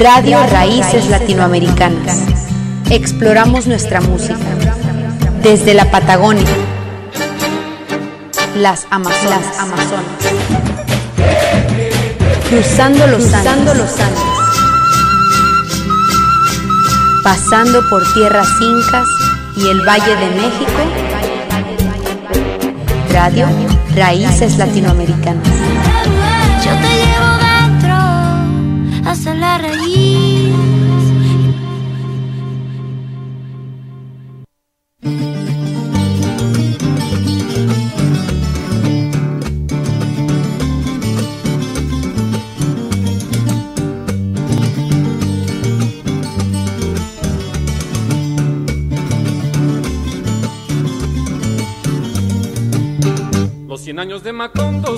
Radio Raíces Latinoamericanas. Exploramos nuestra música desde la Patagonia, las Amazonas, cruzando los Andes, pasando por tierras incas y el Valle de México. Radio Raíces Latinoamericanas. Yo te llevo dentro hasta la raíz. Los 100 años de Macondo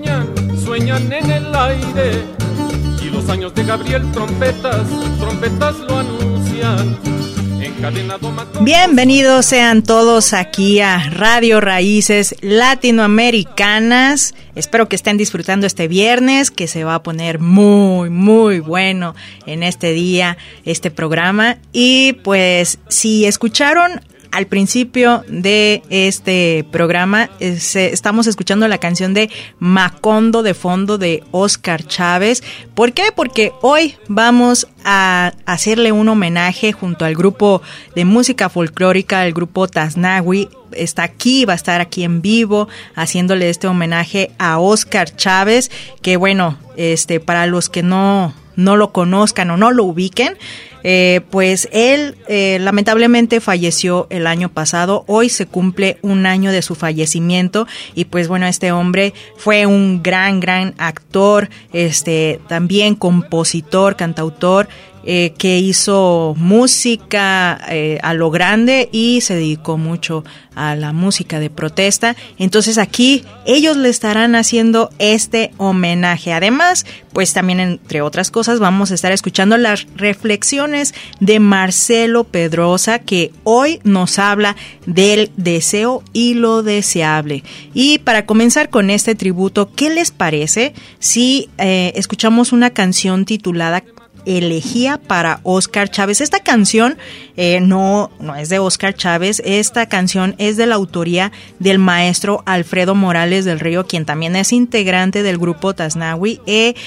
sueñan en el aire. Y los años de Gabriel trompetas lo anuncian. Encadenado Macondo. Bienvenidos sean todos aquí a Radio Raíces Latinoamericanas. Espero que estén disfrutando este viernes, que se va a poner muy, muy bueno en este día, este programa. Y pues, si escucharon al principio de este programa, estamos escuchando la canción de Macondo de fondo de Óscar Chávez. ¿Por qué? Porque hoy vamos a hacerle un homenaje junto al grupo de música folclórica, el grupo Tasnagui. Está aquí, va a estar aquí en vivo haciéndole este homenaje a Óscar Chávez, que bueno, para los que no lo conozcan o no lo ubiquen, pues él lamentablemente falleció el año pasado. Hoy se cumple un año de su fallecimiento y pues bueno, este hombre fue un gran actor, también compositor, cantautor, que hizo música a lo grande y se dedicó mucho a la música de protesta. Entonces aquí ellos le estarán haciendo este homenaje. Además, pues también entre otras cosas vamos a estar escuchando las reflexiones de Marcelo Pedrosa, que hoy nos habla del deseo y lo deseable. Y para comenzar con este tributo, ¿qué les parece si escuchamos una canción titulada Elegía para Óscar Chávez? Esta canción no es de Óscar Chávez. Esta canción es de la autoría del maestro Alfredo Morales del Río, quien también es integrante del grupo Tasnagui,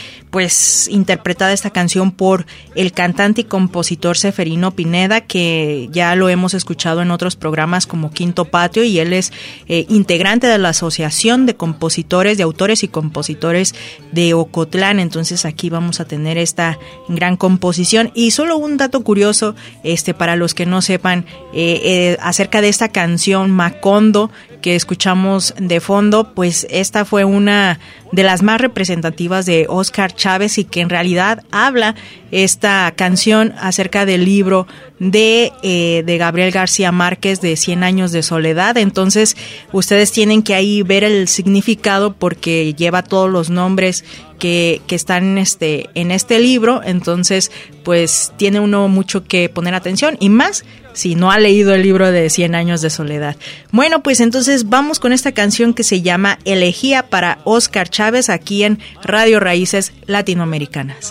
pues interpretada esta canción por el cantante y compositor Seferino Pineda, que ya lo hemos escuchado en otros programas como Quinto Patio, y él es integrante de la Asociación de Compositores, de Autores y Compositores de Ocotlán. Entonces aquí vamos a tener esta gran composición. Y solo un dato curioso, para los que no sepan, acerca de esta canción Macondo que escuchamos de fondo, pues esta fue una de las más representativas de Óscar Chávez, y que en realidad habla esta canción acerca del libro de Gabriel García Márquez de 100 años de soledad. Entonces ustedes tienen que ahí ver el significado, porque lleva todos los nombres que están en este libro. Entonces pues tiene uno mucho que poner atención, y más si no ha leído el libro de 100 años de soledad. Bueno, pues entonces vamos con esta canción que se llama Elegía para Óscar Chávez, aquí en Radio Raíces Latinoamericanas.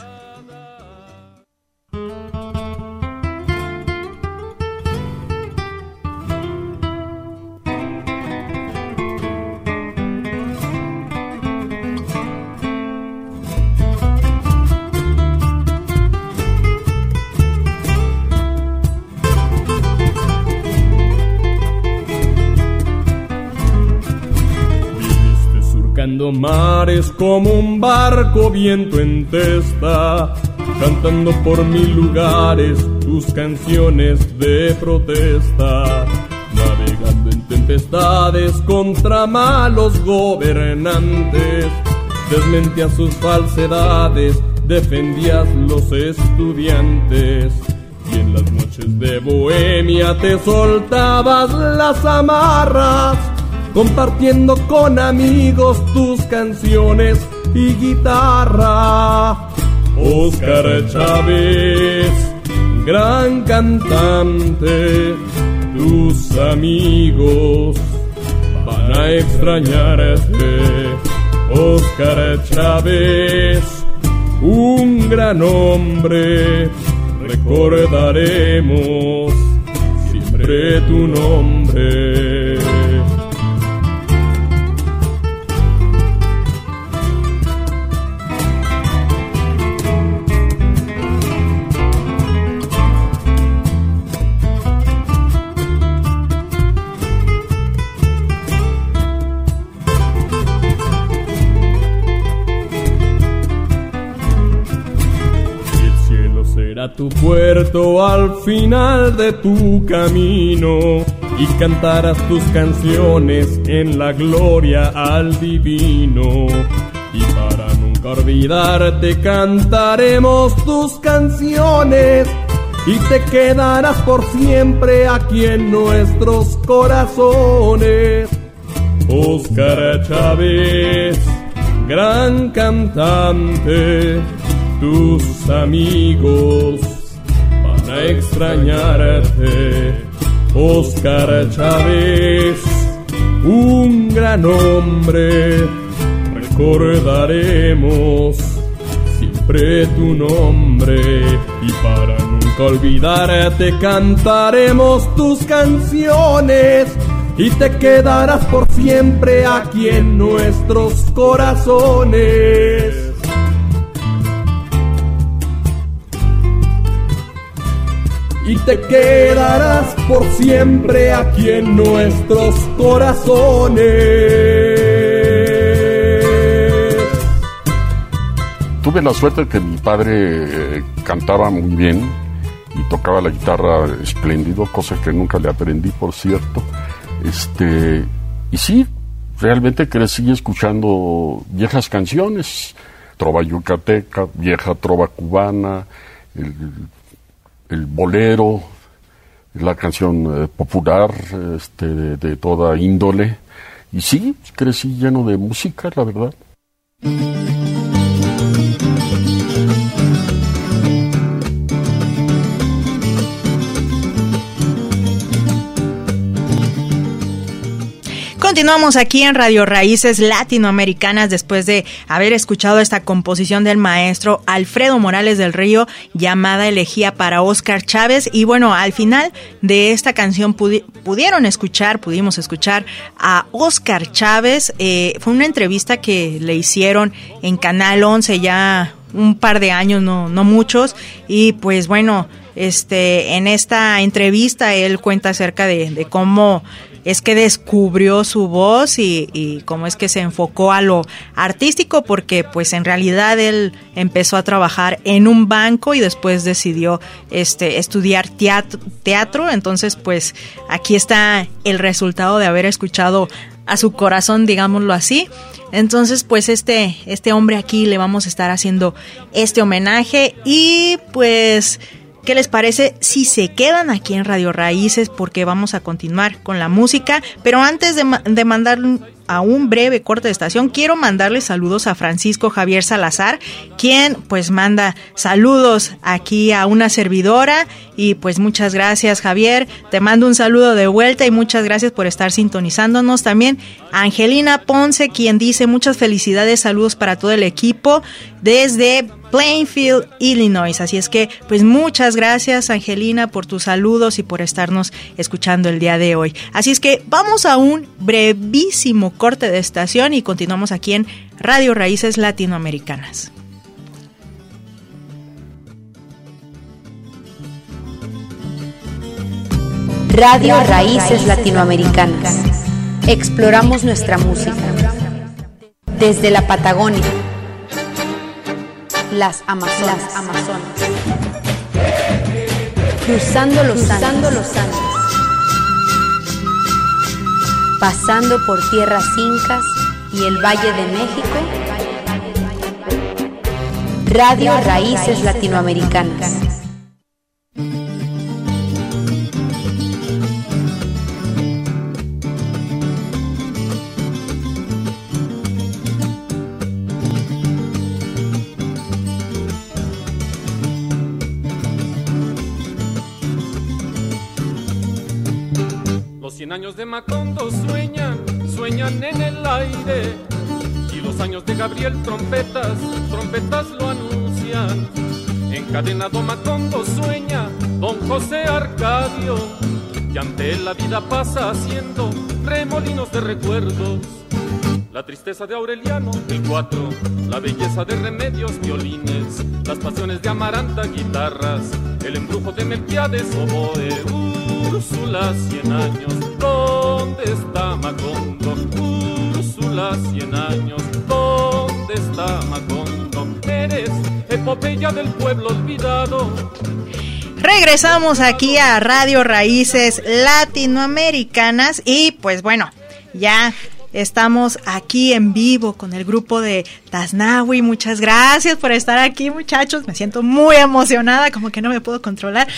Mares como un barco viento en testa, cantando por 1000 lugares tus canciones de protesta, navegando en tempestades contra malos gobernantes, desmentías sus falsedades, defendías los estudiantes, y en las noches de Bohemia te soltabas las amarras, compartiendo con amigos tus canciones y guitarra. Óscar Chávez, gran cantante, tus amigos van a extrañarte. Óscar Chávez, un gran hombre. Recordaremos siempre tu nombre. Será tu puerto al final de tu camino y cantarás tus canciones en la gloria al divino. Y para nunca olvidarte cantaremos tus canciones y te quedarás por siempre aquí en nuestros corazones. Óscar Chávez, gran cantante, tus amigos van a extrañarte. Óscar Chávez, un gran hombre. Recordaremos siempre tu nombre y para nunca olvidarte cantaremos tus canciones y te quedarás por siempre aquí en nuestros corazones. Y te quedarás por siempre aquí en nuestros corazones. Tuve la suerte de que mi padre cantaba muy bien y tocaba la guitarra espléndido, cosa que nunca le aprendí, por cierto. Y sí, realmente crecí escuchando viejas canciones, trova yucateca, vieja trova cubana, el bolero, la canción popular de toda índole. Y sí, crecí lleno de música, la verdad. Continuamos aquí en Radio Raíces Latinoamericanas después de haber escuchado esta composición del maestro Alfredo Morales del Río llamada Elegía para Óscar Chávez. Y bueno, al final de esta canción pudimos escuchar a Óscar Chávez. Fue una entrevista que le hicieron en Canal 11 ya un par de años, no muchos. Y pues bueno, en esta entrevista él cuenta acerca de cómo es que descubrió su voz y cómo es que se enfocó a lo artístico, porque pues en realidad él empezó a trabajar en un banco y después decidió estudiar teatro. Entonces pues aquí está el resultado de haber escuchado a su corazón, digámoslo así. Entonces pues este hombre aquí le vamos a estar haciendo este homenaje y pues ¿qué les parece si se quedan aquí en Radio Raíces? Porque vamos a continuar con la música. Pero antes de mandar a un breve corte de estación, quiero mandarle saludos a Francisco Javier Salazar, quien pues manda saludos aquí a una servidora. Y pues muchas gracias, Javier. Te mando un saludo de vuelta y muchas gracias por estar sintonizándonos. También Angelina Ponce, quien dice muchas felicidades, saludos para todo el equipo desde Plainfield, Illinois. Así es que pues muchas gracias, Angelina, por tus saludos y por estarnos escuchando el día de hoy. Así es que vamos a un brevísimo corte de estación y continuamos aquí en Radio Raíces Latinoamericanas. Radio Raíces Latinoamericanas. Exploramos nuestra música. Desde la Patagonia, las Amazonas, cruzando los Andes, pasando por tierras incas y el Valle de México. Radio Raíces Latinoamericanas. Los 100 años de Macondo sueñan en el aire, y los los años de Gabriel trompetas lo anuncian. Encadenado Macondo sueña don José Arcadio, y ante él la vida pasa haciendo remolinos de recuerdos. La tristeza de Aureliano, el 4, la belleza de Remedios, violines, las pasiones de Amaranta, guitarras, el embrujo de Melquiades, oboe. Úrsula, 100 años, ¿dónde está Macondo? Úrsula, 100 años, ¿dónde está Macondo? Eres epopeya del pueblo olvidado. Regresamos aquí a Radio Raíces Latinoamericanas y pues bueno, ya estamos aquí en vivo con el grupo de Taznawi. Muchas gracias por estar aquí, muchachos. Me siento muy emocionada, como que no me puedo controlar.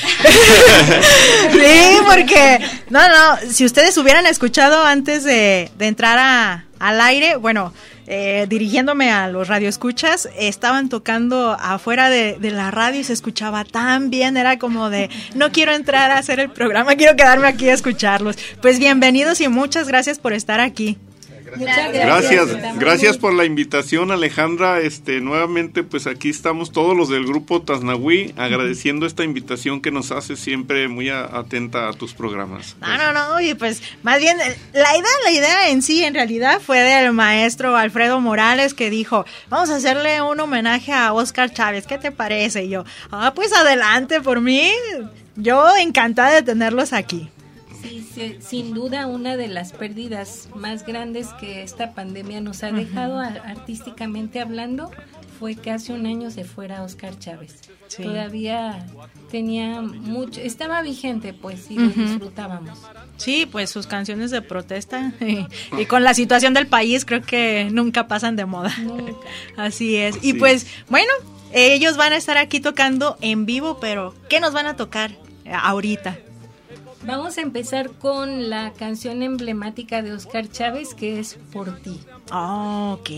Sí, porque no, si ustedes hubieran escuchado antes de entrar al aire, bueno, dirigiéndome a los radioescuchas, estaban tocando afuera de la radio y se escuchaba tan bien, era como de, no quiero entrar a hacer el programa, quiero quedarme aquí a escucharlos. Pues bienvenidos y muchas gracias por estar aquí. Gracias por la invitación, Alejandra. Nuevamente, pues aquí estamos todos los del grupo Taznawi, agradeciendo esta invitación que nos hace siempre muy atenta a tus programas. No, y pues más bien la idea en sí, en realidad, fue del maestro Alfredo Morales, que dijo, vamos a hacerle un homenaje a Óscar Chávez, ¿qué te parece? Y yo, pues adelante por mí, yo encantada de tenerlos aquí. Sí, sin duda una de las pérdidas más grandes que esta pandemia nos ha dejado artísticamente hablando fue que hace un año se fuera Óscar Chávez. Sí. Todavía tenía mucho, estaba vigente pues y lo disfrutábamos. Sí, pues sus canciones de protesta y con la situación del país creo que nunca pasan de moda. Nunca. Así es. Y pues bueno, ellos van a estar aquí tocando en vivo, pero ¿qué nos van a tocar ahorita? Vamos a empezar con la canción emblemática de Óscar Chávez, que es Por Ti. Ok.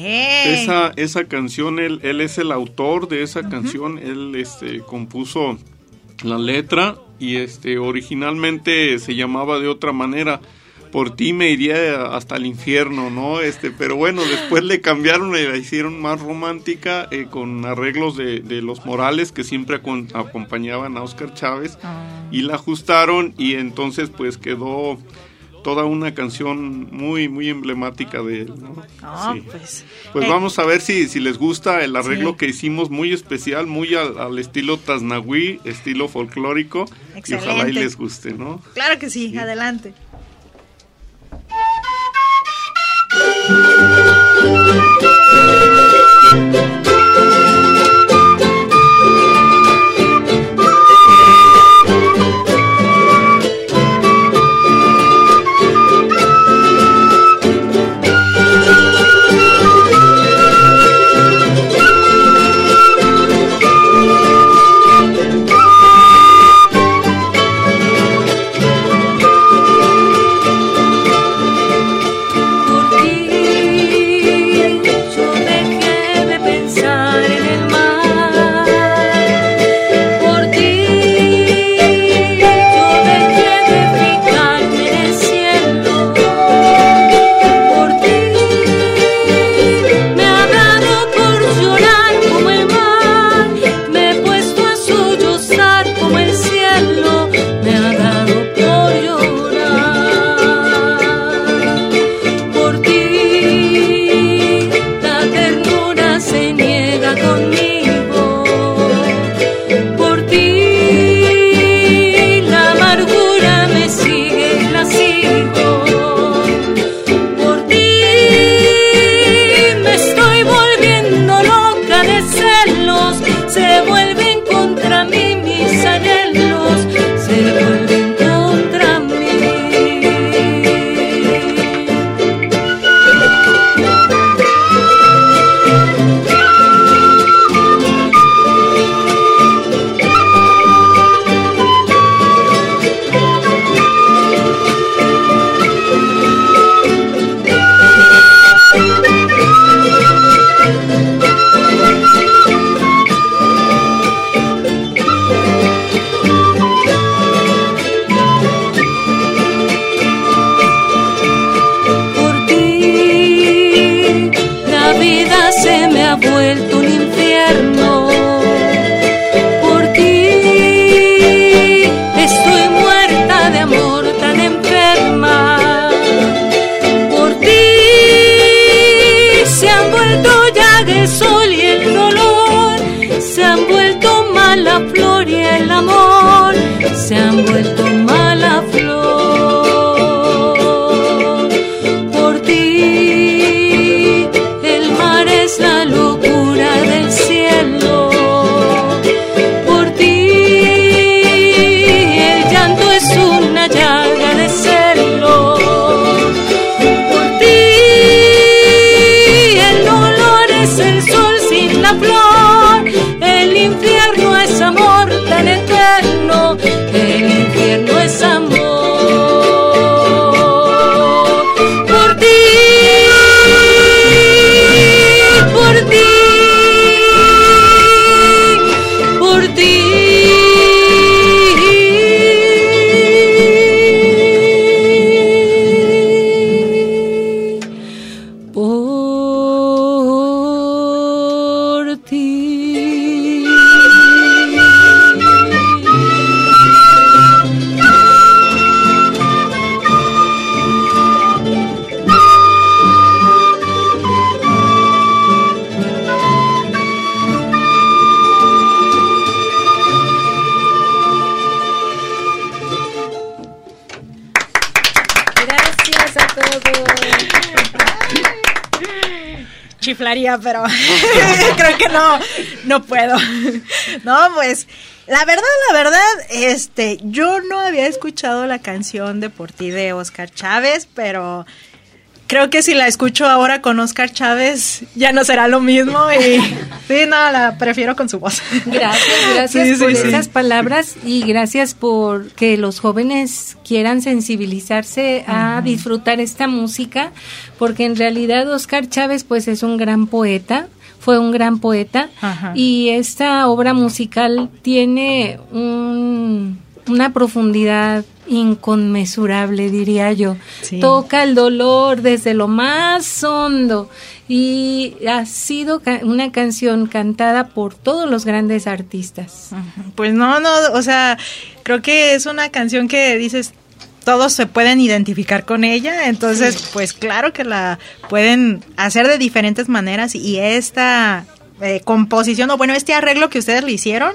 Esa canción, él es el autor de esa canción. Él compuso la letra y originalmente se llamaba de otra manera. Por ti me iría hasta el infierno, ¿no? Pero bueno, después le cambiaron y la hicieron más romántica, con arreglos de los Morales, que siempre acompañaban a Óscar Chávez, y la ajustaron, y entonces pues quedó toda una canción muy, muy emblemática de él, ¿no? Sí. Pues vamos a ver si les gusta el arreglo que hicimos, muy especial, muy al estilo Taznawi, estilo folclórico. Excelente. Y ojalá y les guste, ¿no? Claro que sí. Adelante. Por ti yo dejé de pensar. mala flor y el amor se han vuelto mala flor. Por ti el mar es la locura del cielo. Por ti el llanto es una llaga de celo. Por ti el dolor es el sol sin la flor. El infierno es amor tan eterno. El infierno es amor. Por ti, por ti, por ti. Por ti. Gracias a todos. Chiflaría, pero creo que no puedo. No, pues la verdad, yo no había escuchado la canción de Por ti de Óscar Chávez, pero creo que si la escucho ahora con Óscar Chávez ya no será lo mismo y sí, no, la prefiero con su voz. Gracias Sí, por sí. esas palabras y gracias por que los jóvenes quieran sensibilizarse a disfrutar esta música, porque en realidad Óscar Chávez pues es un gran poeta, fue un gran poeta. Ajá. Y esta obra musical tiene una profundidad inconmensurable, diría yo. Sí. Toca el dolor desde lo más hondo y ha sido una canción cantada por todos los grandes artistas. Pues no, o sea, creo que es una canción que dices, todos se pueden identificar con ella, entonces pues claro que la pueden hacer de diferentes maneras y esta composición, o bueno, este arreglo que ustedes le hicieron,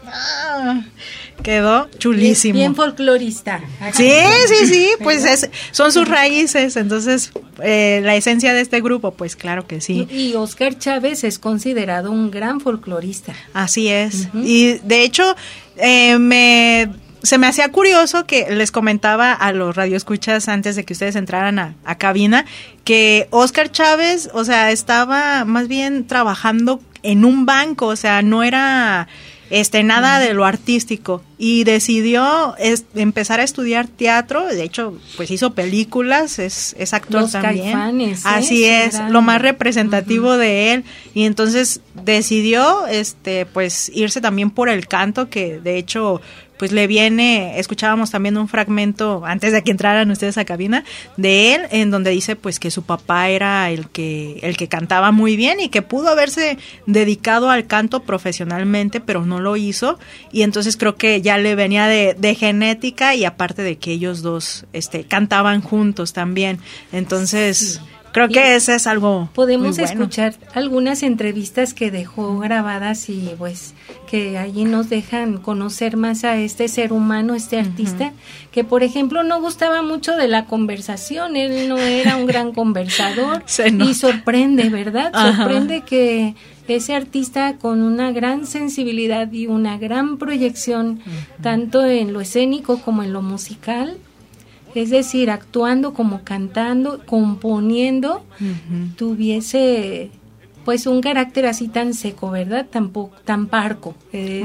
quedó chulísimo. Bien folclorista. Sí, pues son sus raíces, entonces la esencia de este grupo, pues claro que sí. Y Óscar Chávez es considerado un gran folclorista. Así es. Y de hecho, se me hacía curioso que les comentaba a los radioescuchas antes de que ustedes entraran a cabina, que Óscar Chávez, o sea, estaba más bien trabajando en un banco, o sea, no era nada de lo artístico, y decidió empezar a estudiar teatro. De hecho, pues hizo películas, es actor Los también. Caifanes, Así es, lo más representativo de él, y entonces decidió pues irse también por el canto, que de hecho pues le viene, escuchábamos también un fragmento antes de que entraran ustedes a cabina de él, en donde dice pues que su papá era el que cantaba muy bien y que pudo haberse dedicado al canto profesionalmente, pero no lo hizo, y entonces creo que ya le venía de genética, y aparte de que ellos dos cantaban juntos también, entonces creo que ese es algo podemos muy bueno. escuchar algunas entrevistas que dejó grabadas y pues que allí nos dejan conocer más a este ser humano, este artista, que por ejemplo no gustaba mucho de la conversación, él no era un gran conversador y sorprende, ¿verdad? Sorprende que ese artista con una gran sensibilidad y una gran proyección, tanto en lo escénico como en lo musical, es decir, actuando como cantando, componiendo, tuviese pues un carácter así tan seco, ¿verdad? Tan parco.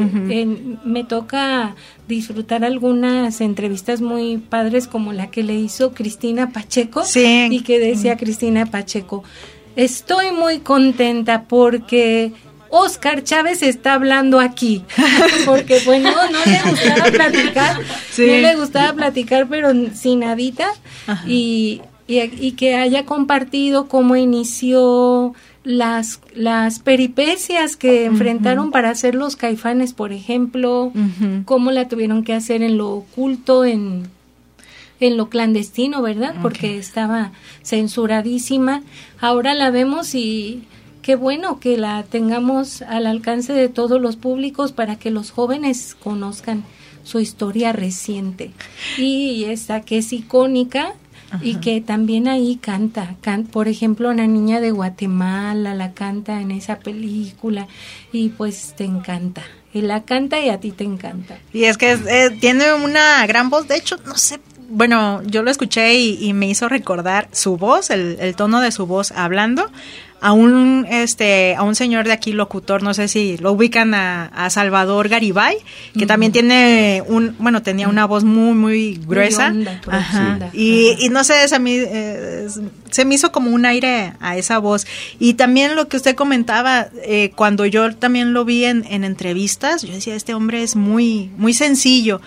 Me toca disfrutar algunas entrevistas muy padres, como la que le hizo Cristina Pacheco, y que decía Cristina Pacheco: estoy muy contenta porque Óscar Chávez está hablando aquí, porque bueno, no le gustaba platicar, no le gustaba platicar, pero sin nadita, y que haya compartido cómo inició las peripecias que enfrentaron para hacer los Caifanes, por ejemplo, cómo la tuvieron que hacer en lo oculto, en lo clandestino, ¿verdad? Porque estaba censuradísima. Ahora la vemos y qué bueno que la tengamos al alcance de todos los públicos para que los jóvenes conozcan su historia reciente. Y esta que es icónica. Ajá. Y que también ahí canta, por ejemplo, una niña de Guatemala la canta en esa película y pues te encanta. Él la canta y a ti te encanta. Y es que tiene una gran voz, de hecho, no sé, bueno, yo lo escuché y me hizo recordar su voz, el tono de su voz hablando a un señor de aquí, locutor, no sé si lo ubican, a Salvador Garibay, que también tiene tenía una voz muy, muy gruesa. Muy honda, ajá. Y no sé, se me hizo como un aire a esa voz. Y también lo que usted comentaba, cuando yo también lo vi en entrevistas, yo decía, este hombre es muy, muy sencillo,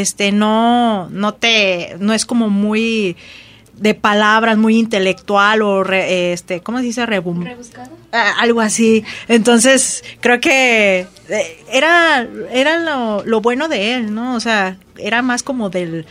no es como muy de palabras, muy intelectual o ¿cómo se dice? ¿Rebuscado? Algo así. Entonces, creo que era lo bueno de él, ¿no? O sea, era más como de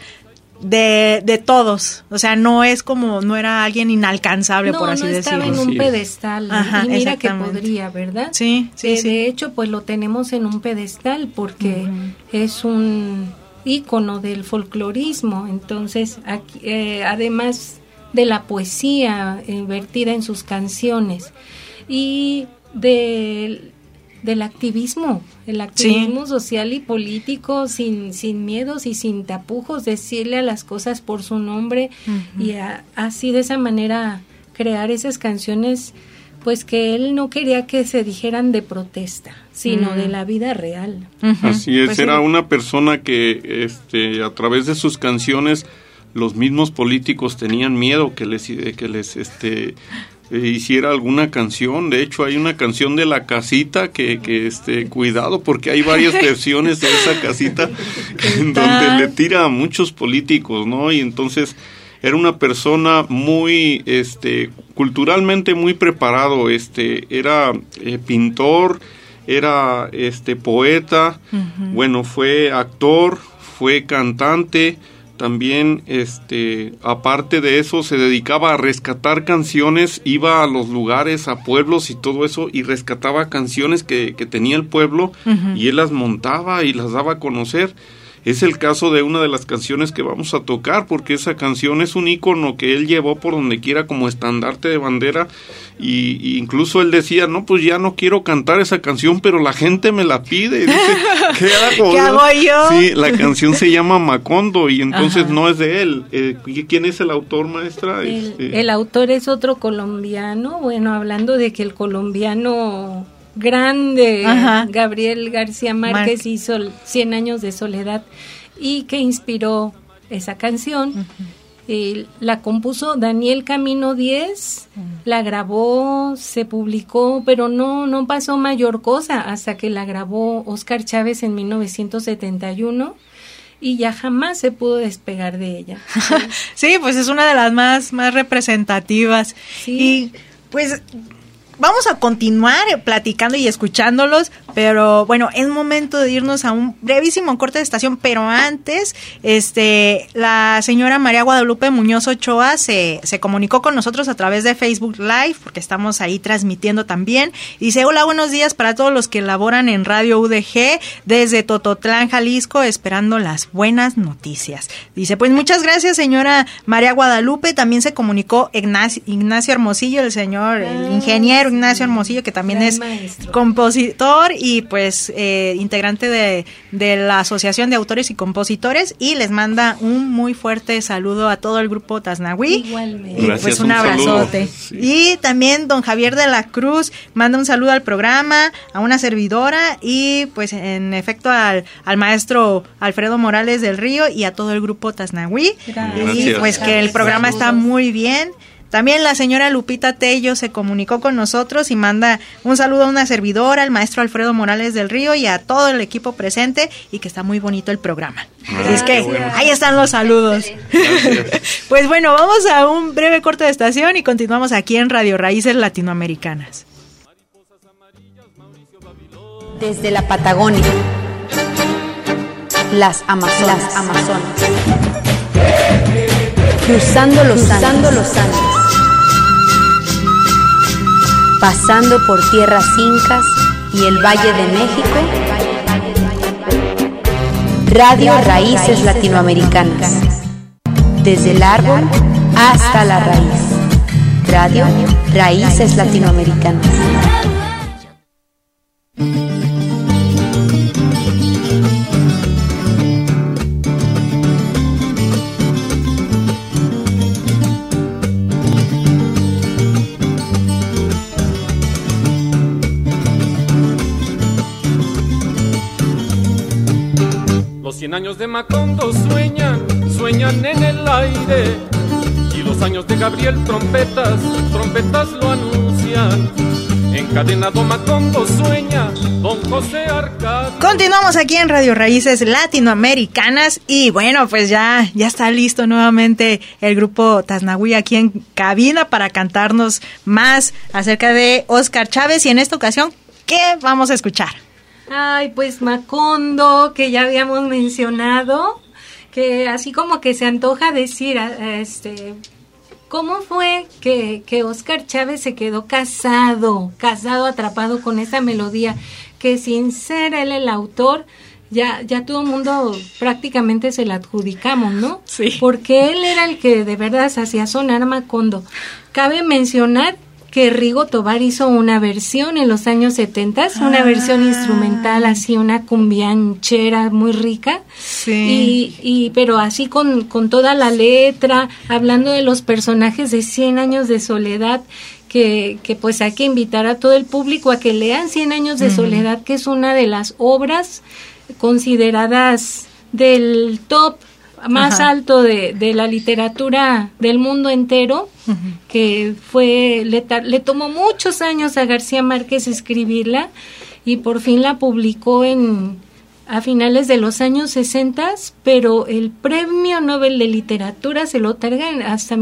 todos. O sea, no era alguien inalcanzable, por así decirlo. No estaba en un pedestal. Ajá, y mira que podría, ¿verdad? Sí. De hecho, pues lo tenemos en un pedestal porque es un ícono del folclorismo. Entonces, aquí, además de la poesía vertida en sus canciones y del activismo, social y político, sin miedos y sin tapujos, decirle a las cosas por su nombre y así de esa manera crear esas canciones, pues que él no quería que se dijeran de protesta, sino de la vida real. Así es, pues era sí. Una persona que a través de sus canciones los mismos políticos tenían miedo que les hiciera alguna canción. De hecho, hay una canción de La Casita que cuidado, porque hay varias versiones de esa casita en donde le tira a muchos políticos, ¿no? Y entonces era una persona muy culturalmente muy preparado, era pintor, era poeta, bueno, fue actor, fue cantante, también aparte de eso se dedicaba a rescatar canciones, iba a los lugares, a pueblos y todo eso, y rescataba canciones que tenía el pueblo, y él las montaba y las daba a conocer. Es el caso de una de las canciones que vamos a tocar, porque esa canción es un ícono que él llevó por donde quiera como estandarte de bandera, y incluso él decía, no, pues ya no quiero cantar esa canción, pero la gente me la pide. Dice, ¿qué hago yo? Sí, la canción se llama Macondo, y entonces no es de él. ¿Quién es el autor, maestra? El autor es otro colombiano, bueno, hablando de que el colombiano grande, Gabriel García Márquez hizo 100 años de soledad y que inspiró esa canción. La compuso Daniel Camino 10, la grabó, se publicó, pero no pasó mayor cosa hasta que la grabó Óscar Chávez en 1971 y ya jamás se pudo despegar de ella. Sí, pues es una de las más representativas. Sí. Y pues vamos a continuar platicando y escuchándolos, pero bueno, es momento de irnos a un brevísimo corte de estación, pero antes, la señora María Guadalupe Muñoz Ochoa se comunicó con nosotros a través de Facebook Live, porque estamos ahí transmitiendo también, y dice, hola, buenos días para todos los que laboran en Radio UDG, desde Tototlán, Jalisco, esperando las buenas noticias. Dice, pues muchas gracias, señora María Guadalupe. También se comunicó Ignacio Hermosillo, el ingeniero Ignacio Hermosillo, que también es maestro, compositor y pues integrante de la Asociación de Autores y Compositores, y les manda un muy fuerte saludo a todo el grupo Tasnagüí. Igualmente. Y gracias, pues un abrazote. Sí. Y también don Javier de la Cruz manda un saludo al programa, a una servidora y pues en efecto al maestro Alfredo Morales del Río y a todo el grupo Tasnagüí. Y pues que el programa está muy bien. También la señora Lupita Tello se comunicó con nosotros y manda un saludo a una servidora, al maestro Alfredo Morales del Río y a todo el equipo presente, y que está muy bonito el programa. Así es que ahí están los saludos. Pues bueno, vamos a un breve corte de estación y continuamos aquí en Radio Raíces Latinoamericanas. Desde la Patagonia, las Amazonas. Cruzando los Andes. pasando por tierras incas y el Valle de México. Radio Raíces Latinoamericanas. Desde el árbol hasta la raíz. Radio Raíces Latinoamericanas. Los 100 años de Macondo sueñan en el aire, y los años de Gabriel trompetas lo anuncian. Encadenado Macondo sueña, don José Arcadio. Continuamos aquí en Radio Raíces Latinoamericanas y bueno, pues ya está listo nuevamente el grupo Tasnahui aquí en cabina para cantarnos más acerca de Óscar Chávez. Y en esta ocasión, ¿qué vamos a escuchar? Ay, pues Macondo, que ya habíamos mencionado, que así como que se antoja decir, ¿cómo fue que Óscar Chávez se quedó casado, atrapado con esa melodía? Que sin ser él el autor, ya todo el mundo prácticamente se la adjudicamos, ¿no? Sí. Porque él era el que de verdad se hacía sonar Macondo. Cabe mencionar que Rigo Tobar hizo una versión en los años 70, una versión instrumental, así una cumbianchera muy rica, sí. Pero así con toda la letra, hablando de los personajes de 100 años de soledad, que pues hay que invitar a todo el público a que lean 100 años de soledad, que es una de las obras consideradas del top más alto de la literatura del mundo entero, que le tomó muchos años a García Márquez escribirla y por fin la publicó a finales de los años 60, pero el Premio Nobel de Literatura se lo otorgan hasta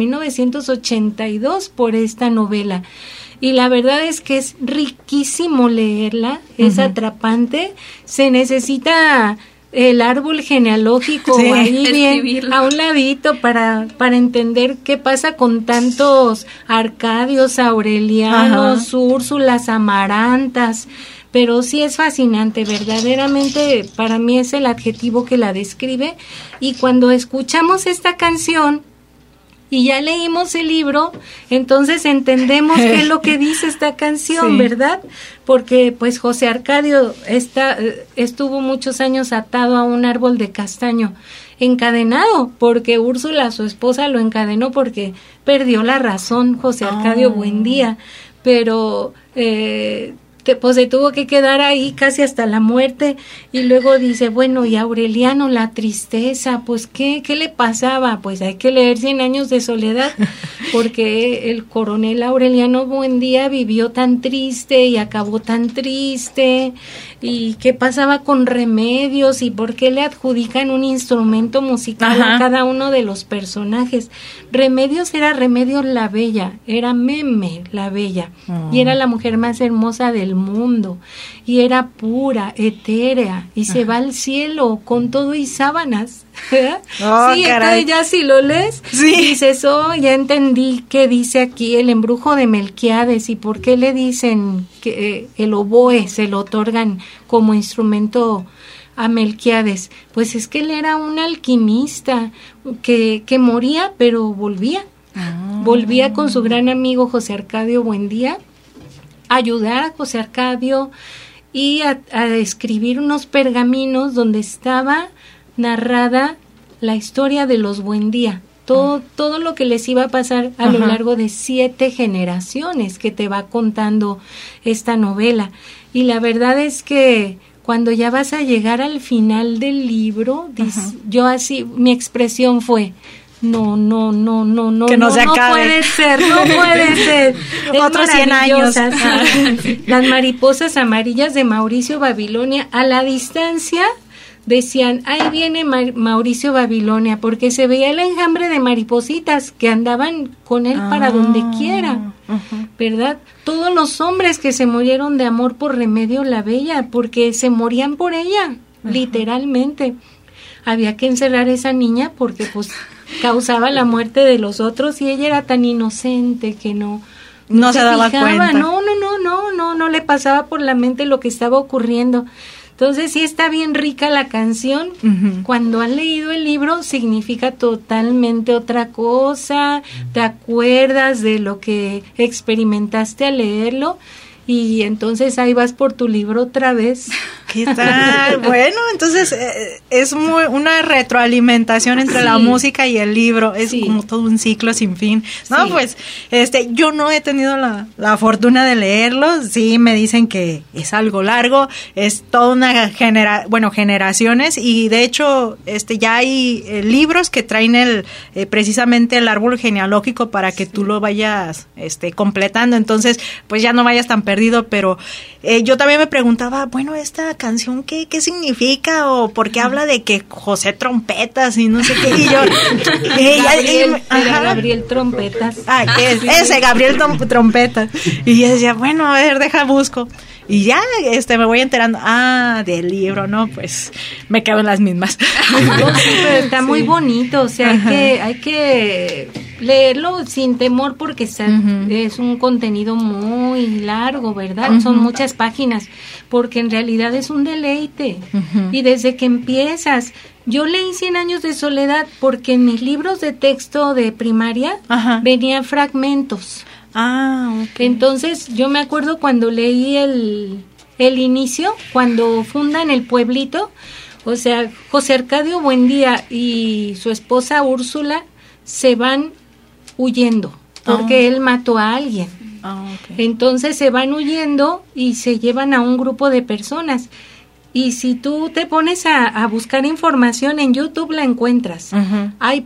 1982 por esta novela. Y la verdad es que es riquísimo leerla, es atrapante, se necesita el árbol genealógico ahí bien a un ladito para entender qué pasa con tantos Arcadios, Aurelianos, Úrsulas, Amarantas, pero sí es fascinante, verdaderamente para mí es el adjetivo que la describe. Y cuando escuchamos esta canción y ya leímos el libro, entonces entendemos qué es lo que dice esta canción, ¿verdad? Porque pues José Arcadio estuvo muchos años atado a un árbol de castaño, encadenado, porque Úrsula, su esposa, lo encadenó porque perdió la razón, José Arcadio Buendía, pero pues se tuvo que quedar ahí casi hasta la muerte. Y luego dice, bueno, y Aureliano, la tristeza, pues ¿qué le pasaba? Pues hay que leer 100 años de soledad, porque el coronel Aureliano Buendía vivió tan triste y acabó tan triste. ¿Y qué pasaba con Remedios? ¿Y por qué le adjudican un instrumento musical a cada uno de los personajes? Remedios era Remedios la Bella, era Meme la Bella, y era la mujer más hermosa del mundo, y era pura, etérea, y se va al cielo con todo y sábanas. Sí, entonces ya si lo lees, dices, ya entendí qué dice aquí el embrujo de Melquiades y por qué le dicen que el oboe se lo otorgan como instrumento a Melquiades. Pues es que él era un alquimista que moría pero volvía con su gran amigo José Arcadio Buendía a ayudar a José Arcadio y a escribir unos pergaminos donde estaba narrada la historia de los Buendía, todo lo que les iba a pasar a lo largo de 7 generaciones que te va contando esta novela. Y la verdad es que cuando ya vas a llegar al final del libro, yo así, mi expresión fue, no, que no se acabe. No puede ser. Otros 100 años. Las mariposas amarillas de Mauricio Babilonia, a la distancia decían, ahí viene Mauricio Babilonia, porque se veía el enjambre de maripositas que andaban con él para donde quiera, ¿verdad? Todos los hombres que se murieron de amor por Remedio la Bella, porque se morían por ella, literalmente. Había que encerrar a esa niña porque pues causaba la muerte de los otros y ella era tan inocente que no se daba fijaba. cuenta. No, no le pasaba por la mente lo que estaba ocurriendo. Entonces sí está bien rica la canción. Uh-huh. Cuando han leído el libro significa totalmente otra cosa, te acuerdas de lo que experimentaste al leerlo y entonces ahí vas por tu libro otra vez. ¿Qué tal? Bueno, entonces es muy una retroalimentación entre la música y el libro, es como todo un ciclo sin fin. No, pues yo no he tenido la fortuna de leerlo, sí me dicen que es algo largo, es toda una generaciones y de hecho ya hay libros que traen precisamente el árbol genealógico para que tú lo vayas completando, entonces pues ya no vayas tan perdido, pero yo también me preguntaba, bueno, esta canción ¿qué significa? O por qué habla de que José Trompetas y no sé qué, y yo Gabriel Trompetas. Ese Gabriel Trompetas. Y yo decía, bueno, a ver, deja busco. Y ya me voy enterando, del libro, ¿no? Pues me quedo en las mismas. Pero está muy bonito, o sea, hay que leerlo sin temor porque es un contenido muy largo, ¿verdad? Uh-huh. Son muchas páginas, porque en realidad es un deleite. Uh-huh. Y desde que empiezas, yo leí 100 años de soledad porque en mis libros de texto de primaria venían fragmentos. Okay. Entonces yo me acuerdo cuando leí el inicio, cuando fundan el pueblito, o sea, José Arcadio Buendía y su esposa Úrsula se van huyendo porque él mató a alguien. Okay. Entonces se van huyendo y se llevan a un grupo de personas. Y si tú te pones a buscar información en YouTube la encuentras. Uh-huh. Hay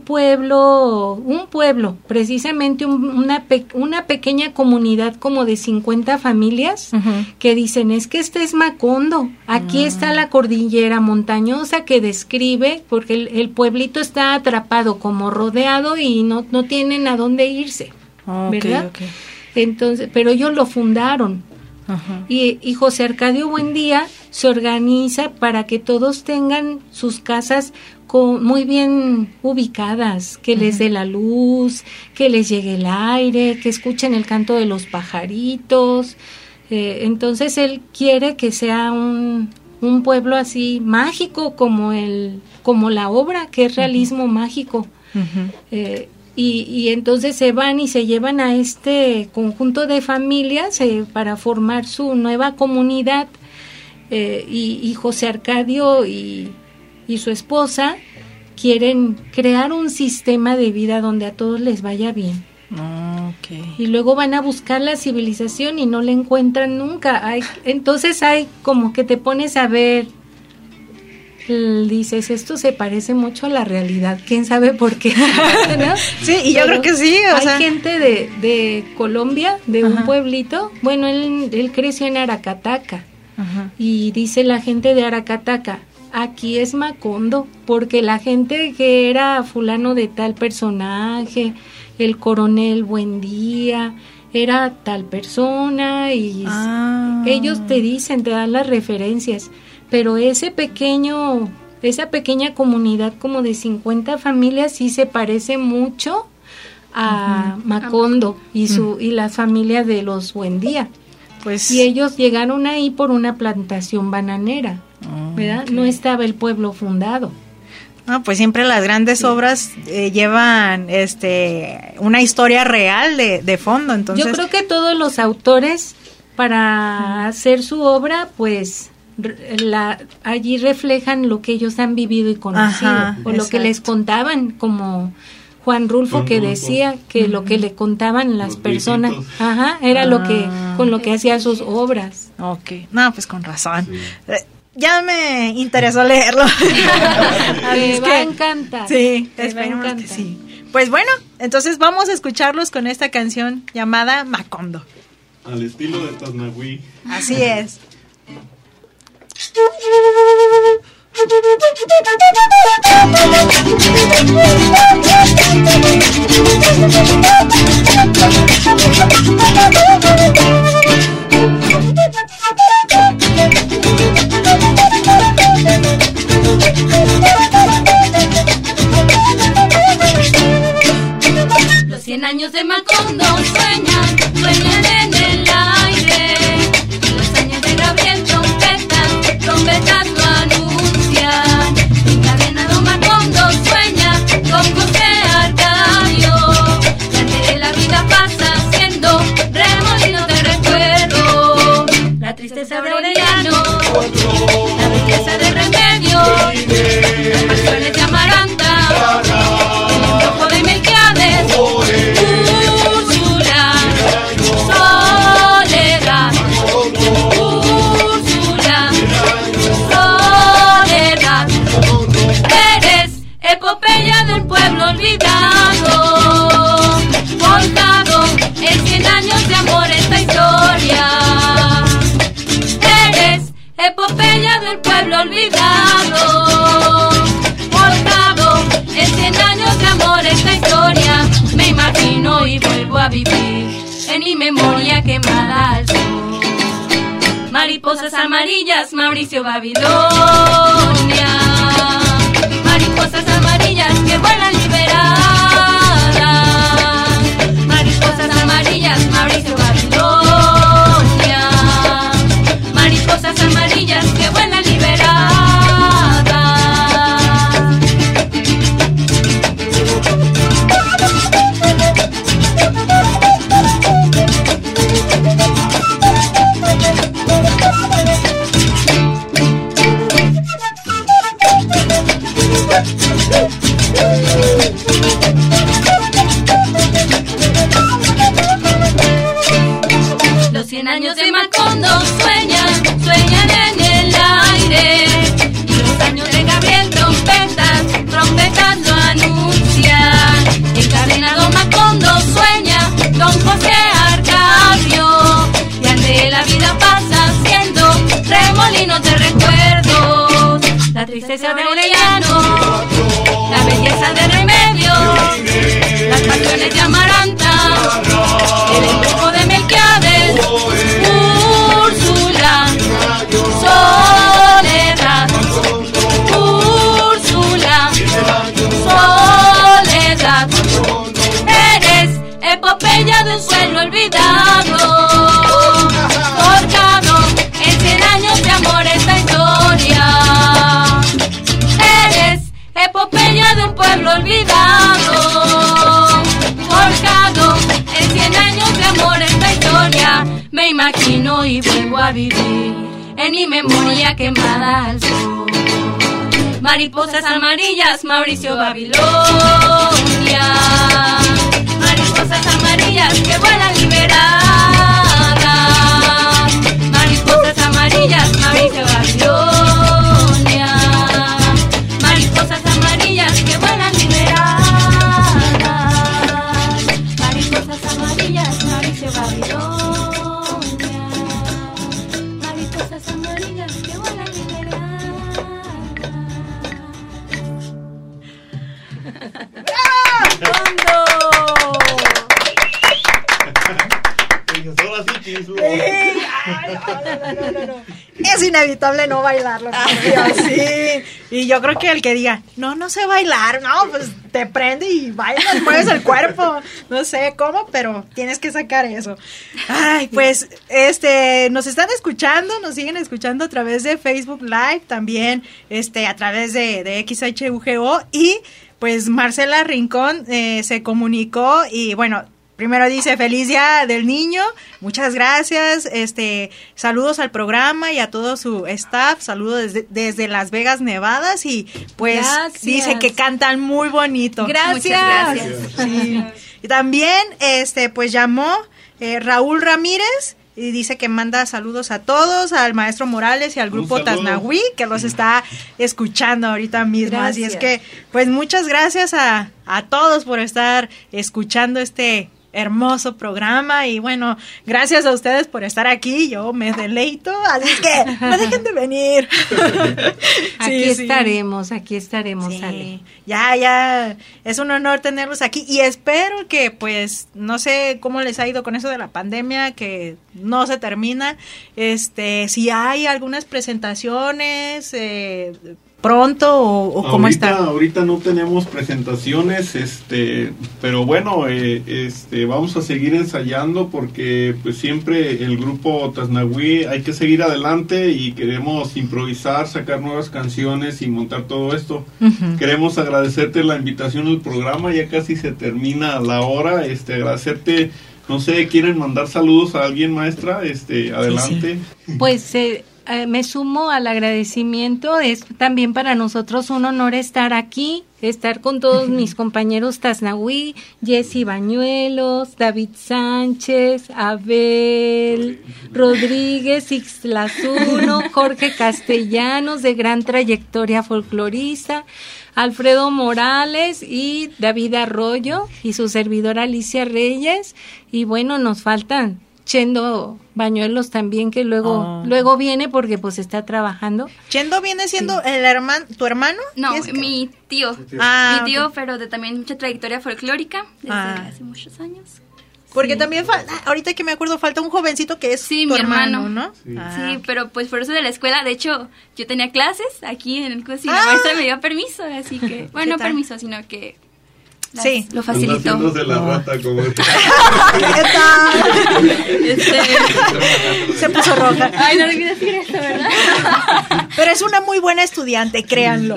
un pueblo, precisamente una pequeña comunidad como de 50 familias que dicen, es que este es Macondo, aquí está la cordillera montañosa que describe, porque el pueblito está atrapado, como rodeado y no tienen a dónde irse, ¿verdad? Okay. Entonces, pero ellos lo fundaron. Uh-huh. Y José Arcadio Buendía se organiza para que todos tengan sus casas muy bien ubicadas, que les dé la luz, que les llegue el aire, que escuchen el canto de los pajaritos. Entonces él quiere que sea un pueblo así mágico como la obra, que es realismo mágico. Uh-huh. Y entonces se van y se llevan a este conjunto de familias para formar su nueva comunidad, y José Arcadio y su esposa quieren crear un sistema de vida donde a todos les vaya bien. Okay. Y luego van a buscar la civilización y no la encuentran nunca. Entonces hay como que te pones a ver, dices, esto se parece mucho a la realidad, quién sabe por qué, ¿no? Sí, y yo creo que sí. Hay gente de Colombia, de un pueblito, bueno, él creció en Aracataca, y dice la gente de Aracataca, aquí es Macondo, porque la gente que era fulano de tal personaje, el coronel Buendía, era tal persona, y ellos te dicen, te dan las referencias. Pero esa pequeña comunidad como de 50 familias sí se parece mucho a Macondo y la familia de los Buendía. Pues, y ellos llegaron ahí por una plantación bananera, ¿verdad? Okay. No estaba el pueblo fundado. Pues siempre las grandes obras llevan una historia real de fondo. Entonces, yo creo que todos los autores, para hacer su obra, pues allí reflejan lo que ellos han vivido y conocido, o lo que les contaban, como Juan Rulfo, que decía que lo que le contaban las personas era lo que con lo que hacía sus obras. Okay, no, pues con razón. Sí. Ya me interesó leerlo. Me va a encantar. Sí, esperemos que sí. Pues bueno, entonces vamos a escucharlos con esta canción llamada Macondo. Al estilo de Tasnagüí. Así es. Los 100 años de Macondo sueñan en el aire. Eres epopeya del pueblo olvidado, forjado en 100 años de amor esta historia. Eres epopeya del pueblo olvidado, forjado en 100 años de amor esta historia. Me imagino y vuelvo a vivir en mi memoria quemada al sol. Mariposas amarillas, Mauricio Babilonia. Mariposas amarillas que vuelan liberadas. Mariposas amarillas, Mauricio Babilonia. Mariposas amarillas que vuelan liberadas. Los 100 años de Macondo sueñan, sueñan en el aire. Y los años de Gabriel trompetas, trompetas lo anuncian. Encadenado Macondo sueña, don José Arcadio. Y ante la vida pasa siendo remolinos de recuerdos. La tristeza de Orellano, la belleza de Remedios, las pasiones de Amaranta, el embrujo de Melquiades, Úrsula, Soledad, Úrsula, Soledad. Eres epopeya de un sueño olvidado, forjado en 100 años de amor esta historia. Eres epopeya de un pueblo olvidado, forjado en 100 años de amor esta historia. Me imagino y vuelvo a vivir en mi memoria quemada al sol. Mariposas amarillas, Mauricio Babilonia. Mariposas amarillas que vuelan liberadas. Mariposas amarillas, Mauricio Babilonia. Mariposas amarillas que vuelan liberadas. Mariposas amarillas, Mauricio Babilonia. Mariposas amarillas que vuelan liberadas. No. Es inevitable no bailarlo. Sí. Y yo creo que el que diga, no sé bailar, no, pues te prende y bailas, mueves el cuerpo. No sé cómo, pero tienes que sacar eso. Ay, pues, nos están escuchando, nos siguen escuchando a través de Facebook Live, también, a través de XHUGO, y pues Marcela Rincón se comunicó y bueno, primero dice, feliz día del niño, muchas gracias, saludos al programa y a todo su staff, saludos desde Las Vegas, Nevada, y pues gracias. Dice que cantan muy bonito. Gracias. Muchas gracias. Sí. Y también, pues llamó Raúl Ramírez, y dice que manda saludos a todos, al maestro Morales y al grupo Tasnagüí, que los está escuchando ahorita mismo. Gracias. Así es que, pues muchas gracias a todos por estar escuchando este hermoso programa, y bueno, gracias a ustedes por estar aquí, yo me deleito, así es que no dejen de venir. Aquí estaremos, sí. Ale. Ya, es un honor tenerlos aquí, y espero que, pues, no sé cómo les ha ido con eso de la pandemia, que no se termina, si hay algunas presentaciones, pronto o cómo está. Ahorita no tenemos presentaciones, pero bueno, vamos a seguir ensayando porque pues siempre el grupo Tasnagüí hay que seguir adelante y queremos improvisar, sacar nuevas canciones y montar todo esto. Uh-huh. Queremos agradecerte la invitación al programa, ya casi se termina la hora, agradecerte. No sé, ¿quieren mandar saludos a alguien, maestra? Adelante. Sí. Pues me sumo al agradecimiento. Es también para nosotros un honor estar aquí, estar con todos mis compañeros Tasnahui, Jessy Bañuelos, David Sánchez, Abel Rodríguez, Ixtlazuno, Jorge Castellanos, de gran trayectoria folclorista, Alfredo Morales y David Arroyo y su servidora Alicia Reyes. Y bueno, nos faltan Chendo Bañuelos también, que luego viene porque pues está trabajando. ¿Chendo viene siendo tu hermano? No, mi tío. Mi tío, pero de también mucha trayectoria folclórica desde hace muchos años. Porque también ahorita que me acuerdo, falta un jovencito que es tu hermano, ¿no? Sí, pero pues por eso de la escuela, de hecho, yo tenía clases aquí en el curso y la maestra me dio permiso, así que, bueno, no permiso, sino que lo facilitó. De la rata, como se puso roja. Ay, no olvidé decir eso, ¿verdad? Pero es una muy buena estudiante, créanlo.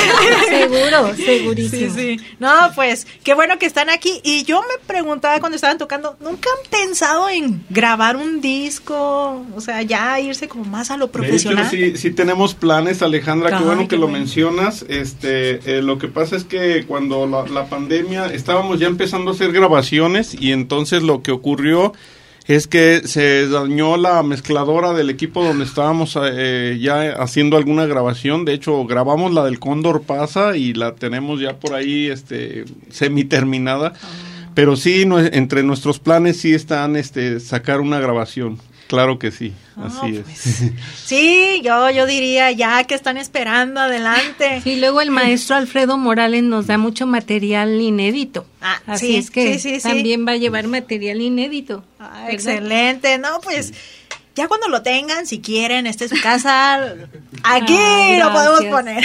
Segurísimo. Sí. No, pues, qué bueno que están aquí. Y yo me preguntaba cuando estaban tocando, ¿nunca han pensado en grabar un disco? O sea, ya irse como más a lo profesional. De hecho, sí tenemos planes, Alejandra, qué bueno que lo mencionas. Lo que pasa es que cuando la pandemia estábamos ya empezando a hacer grabaciones y entonces lo que ocurrió es que se dañó la mezcladora del equipo donde estábamos ya haciendo alguna grabación. De hecho, grabamos la del Cóndor Pasa y la tenemos ya por ahí semi-terminada. Pero sí, entre nuestros planes sí están sacar una grabación. Claro que sí, así es. Sí, yo diría ya que están esperando, adelante. Sí, luego el maestro Alfredo Morales nos da mucho material inédito. Así es que también va a llevar material inédito. Excelente, no, pues ya cuando lo tengan, si quieren, su casa, aquí lo podemos poner.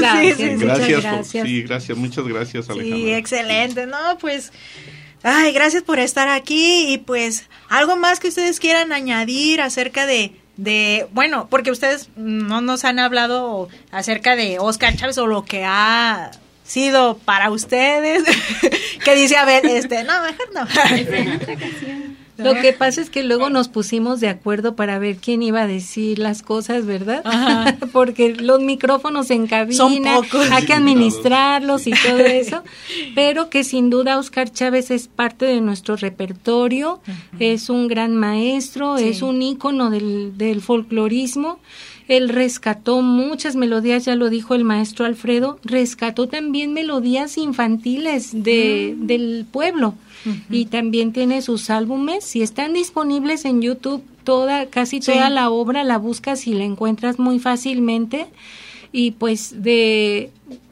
Gracias, muchas gracias, Alejandra. Sí, excelente, no, pues... Ay, gracias por estar aquí y pues algo más que ustedes quieran añadir acerca de bueno, porque ustedes no nos han hablado acerca de Óscar Chávez o lo que ha sido para ustedes. Que dice Abel, no, mejor no. Lo que pasa es que luego nos pusimos de acuerdo para ver quién iba a decir las cosas, ¿verdad? Ajá. Porque los micrófonos en cabina, son pocos, hay que administrarlos y todo eso, pero que sin duda Óscar Chávez es parte de nuestro repertorio, es un gran maestro, es un ícono del folclorismo. Él rescató muchas melodías, ya lo dijo el maestro Alfredo, rescató también melodías infantiles del pueblo. Y también tiene sus álbumes y están disponibles en YouTube, casi toda la obra la buscas y la encuentras muy fácilmente. Y pues de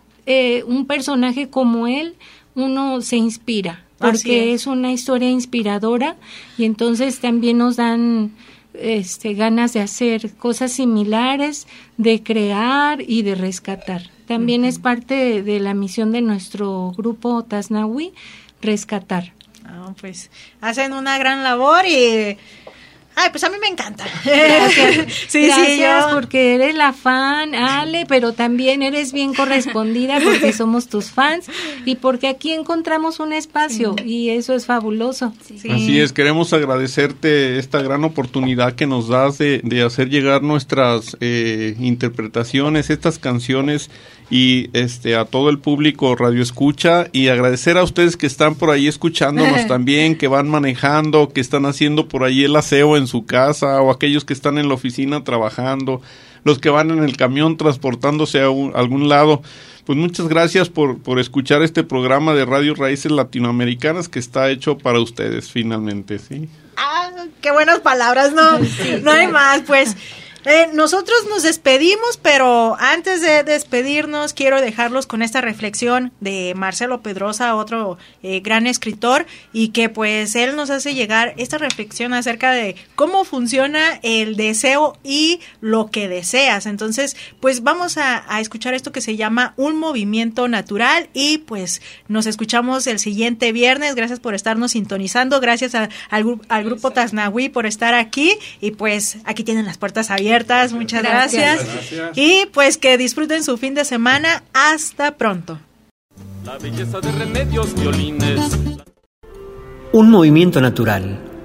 un personaje como él uno se inspira, porque es una historia inspiradora y entonces también nos dan ganas de hacer cosas similares, de crear y de rescatar. También es parte de la misión de nuestro grupo Tasnahui, rescatar. Pues hacen una gran labor y pues a mí me encanta. Gracias. Gracias porque eres la fan, Ale, pero también eres bien correspondida porque somos tus fans y porque aquí encontramos un espacio y eso es fabuloso. Sí. Así es, queremos agradecerte esta gran oportunidad que nos das de hacer llegar nuestras interpretaciones, estas canciones y a todo el público Radio Escucha y agradecer a ustedes que están por ahí escuchándonos también, que van manejando, que están haciendo por ahí el aseo en su casa o aquellos que están en la oficina trabajando, los que van en el camión transportándose a algún lado. Pues muchas gracias por escuchar este programa de Radio Raíces Latinoamericanas que está hecho para ustedes finalmente, ¿sí? Qué buenas palabras, no hay más, pues... nosotros nos despedimos, pero antes de despedirnos quiero dejarlos con esta reflexión de Marcelo Pedrosa, otro gran escritor, y que pues él nos hace llegar esta reflexión acerca de cómo funciona el deseo y lo que deseas. Entonces, pues vamos a escuchar esto que se llama Un Movimiento Natural y pues nos escuchamos el siguiente viernes. Gracias por estarnos sintonizando, gracias al grupo Tasnahui por estar aquí y pues aquí tienen las puertas abiertas. Muchas gracias. Y pues que disfruten su fin de semana. Hasta pronto. La belleza de remedios, violines. Un movimiento natural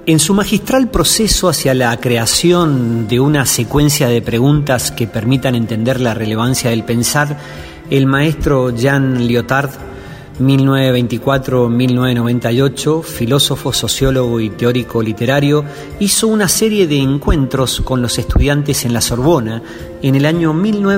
En su magistral proceso hacia la creación de una secuencia de preguntas que permitan entender la relevancia del pensar, el maestro Jean Lyotard, 1924-1998, filósofo, sociólogo y teórico literario, hizo una serie de encuentros con los estudiantes en la Sorbona en el año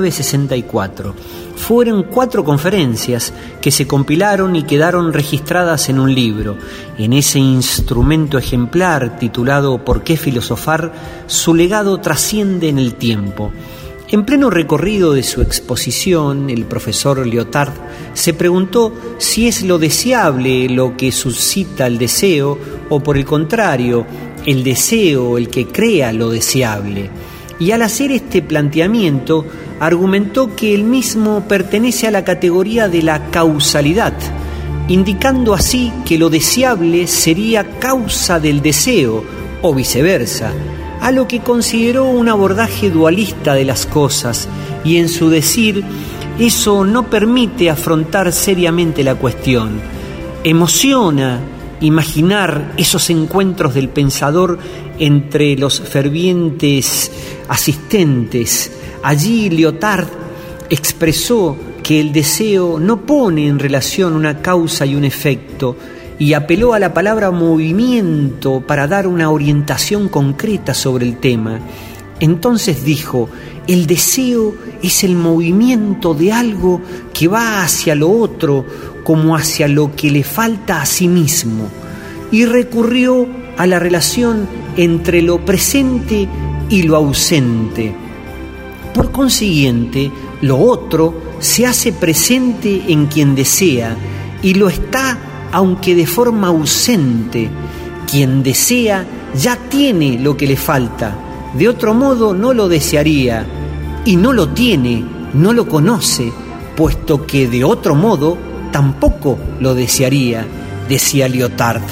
1964. Fueron 4 conferencias que se compilaron y quedaron registradas en un libro. En ese instrumento ejemplar titulado ¿Por qué filosofar?, su legado trasciende en el tiempo. En pleno recorrido de su exposición, el profesor Lyotard se preguntó si es lo deseable lo que suscita el deseo o, por el contrario, el deseo el que crea lo deseable. Y al hacer este planteamiento, argumentó que el mismo pertenece a la categoría de la causalidad, indicando así que lo deseable sería causa del deseo o viceversa, a lo que consideró un abordaje dualista de las cosas, y en su decir, eso no permite afrontar seriamente la cuestión. Emociona imaginar esos encuentros del pensador entre los fervientes asistentes. Allí Lyotard expresó que el deseo no pone en relación una causa y un efecto, y apeló a la palabra movimiento para dar una orientación concreta sobre el tema. Entonces dijo, el deseo es el movimiento de algo que va hacia lo otro como hacia lo que le falta a sí mismo, y recurrió a la relación entre lo presente y lo ausente. Por consiguiente, lo otro se hace presente en quien desea y lo está aunque de forma ausente. Quien desea ya tiene lo que le falta, de otro modo no lo desearía, y no lo tiene, no lo conoce, puesto que de otro modo tampoco lo desearía, decía Lyotard.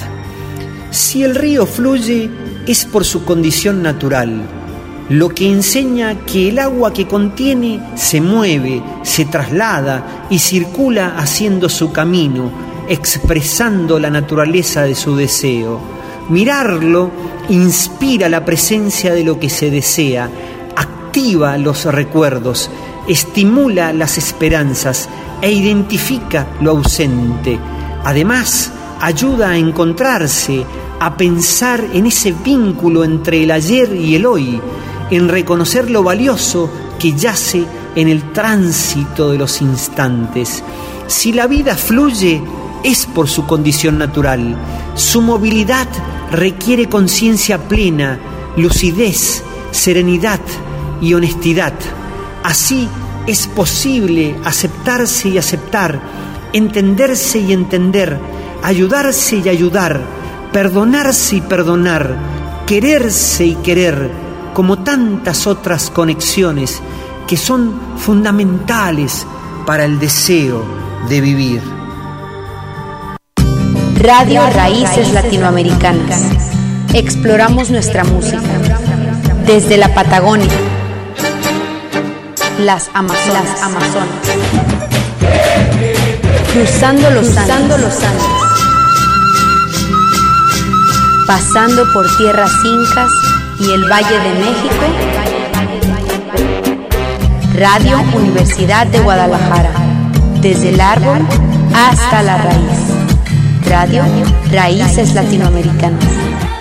Si el río fluye es por su condición natural, lo que enseña que el agua que contiene se mueve, se traslada y circula haciendo su camino, expresando la naturaleza de su deseo. Mirarlo inspira la presencia de lo que se desea, activa los recuerdos, estimula las esperanzas e identifica lo ausente. Además, ayuda a encontrarse, a pensar en ese vínculo entre el ayer y el hoy, en reconocer lo valioso que yace en el tránsito de los instantes. Si la vida fluye, es por su condición natural. Su movilidad requiere conciencia plena, lucidez, serenidad y honestidad. Así es posible aceptarse y aceptar, entenderse y entender, ayudarse y ayudar, perdonarse y perdonar, quererse y querer, como tantas otras conexiones que son fundamentales para el deseo de vivir. Radio Raíces Latinoamericanas. Exploramos nuestra música desde la Patagonia, las Amazonas, cruzando los Andes, pasando por tierras incas y el Valle de México. Radio Universidad de Guadalajara, desde el árbol hasta la raíz. Radio Raíces Latinoamericanas.